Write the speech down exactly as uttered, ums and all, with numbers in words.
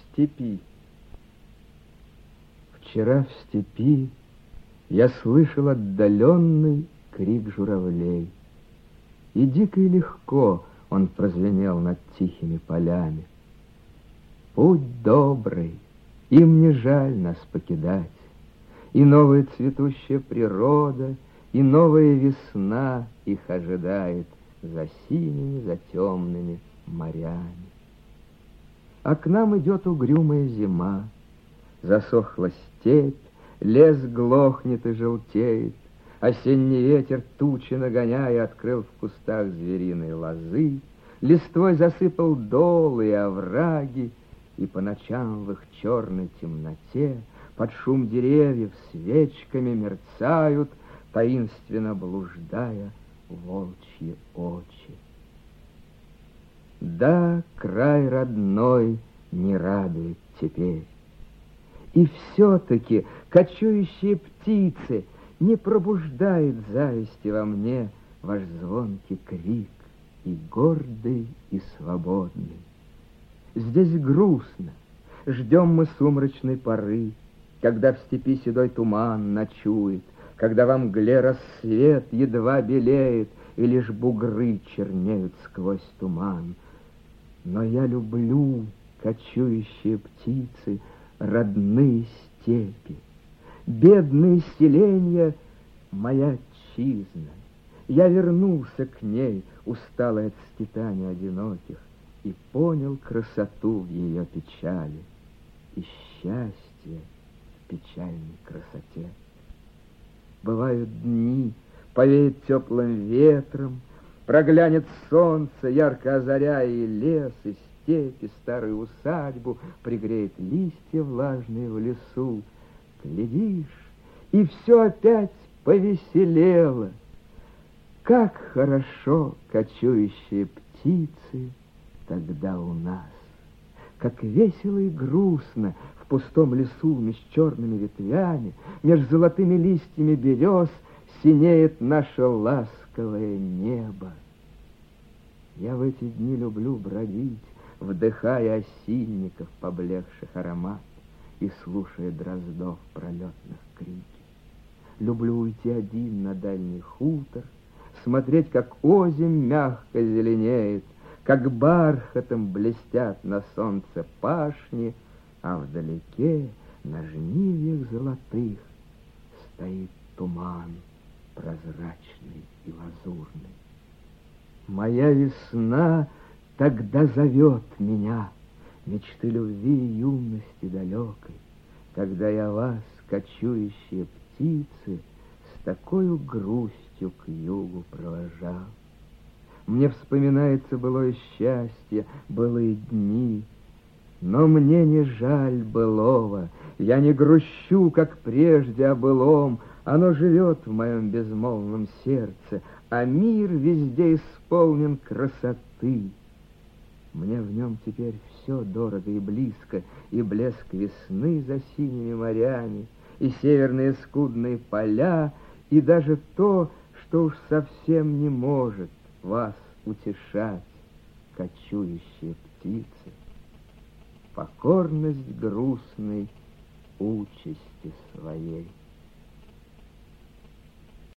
степи. Вчера в степи я слышал отдаленный крик журавлей, и дико и легко он прозвенел над тихими полями. Путь добрый, им не жаль нас покидать, и новая цветущая природа, и новая весна их ожидает за синими, за темными морями. А к нам идет угрюмая зима, засохла степь, лес глохнет и желтеет, осенний ветер тучи нагоняя открыл в кустах звериные лозы, листвой засыпал долы и овраги, и по ночам в их черной темноте под шум деревьев свечками мерцают, таинственно блуждая, волчьи очи. Да, край родной не радует теперь. И все-таки кочующие птицы не пробуждает зависти во мне ваш звонкий крик, и гордый, и свободный. Здесь грустно, ждем мы сумрачной поры, когда в степи седой туман ночует, когда во мгле рассвет едва белеет, и лишь бугры чернеют сквозь туман. Но я люблю, кочующие птицы, родные степи. Бедные селенья — моя отчизна. Я вернулся к ней, усталый от скитаний одиноких, и понял красоту в ее печали и счастье в печальной красоте. Бывают дни, повеет теплым ветром, проглянет солнце, ярко озаряя и лес, и степь, и старую усадьбу, пригреет листья влажные в лесу. Глядишь, и все опять повеселело. Как хорошо кочующие птицы тогда у нас, как весело и грустно в пустом лесу меж черными ветвями, меж золотыми листьями берез синеет наше ласковое небо. Я в эти дни люблю бродить, вдыхая осинников поблекших аромат и слушая дроздов пролетных крики. Люблю уйти один на дальний хутор, смотреть, как озимь мягко зеленеет, как бархатом блестят на солнце пашни, а вдалеке на жнивьях золотых стоит туман прозрачный и лазурный. Моя весна тогда зовет меня, мечты любви и юности далекой, когда я вас, кочующие птицы, с такою грустью к югу провожал. Мне вспоминается былое счастье, былые дни, но мне не жаль былого, я не грущу, как прежде, о былом, оно живет в моем безмолвном сердце, а мир везде исполнен красоты. Мне в нем теперь все дорого и близко, и блеск весны за синими морями, и северные скудные поля, и даже то, что уж совсем не может вас утешать, кочующие птицы, покорность грустной участи своей.